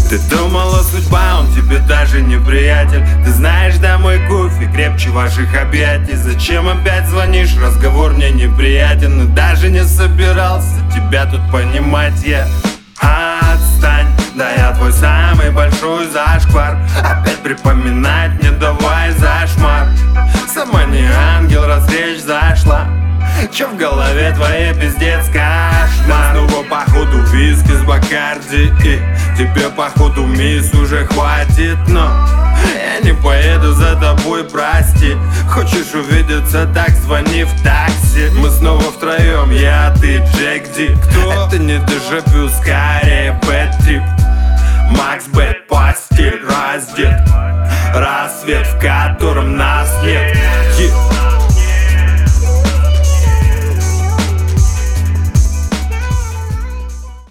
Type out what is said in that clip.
Ты думала, судьба, он тебе даже не приятель. Ты знаешь, да, мой кофе крепче ваших объятий. Зачем опять звонишь, разговор мне неприятен. И даже не собирался тебя тут понимать я. Отстань, да я твой самый большой зашквар. Опять припоминать не давай зашмар. Сама не ангел, раз речь зашла. Чё в голове твоей, пиздец, кошмар. Снова походу виски с Бакарди. И тебе походу мисс уже хватит. Но я не поеду за тобой, прости. Хочешь увидеться, так звони в такси. Мы снова втроем, я, ты, Джек Ди. Кто? Это не дежавю, скорее бэт-трип. Макс Бэт, постель раздет. Рассвет, в котором нас нет.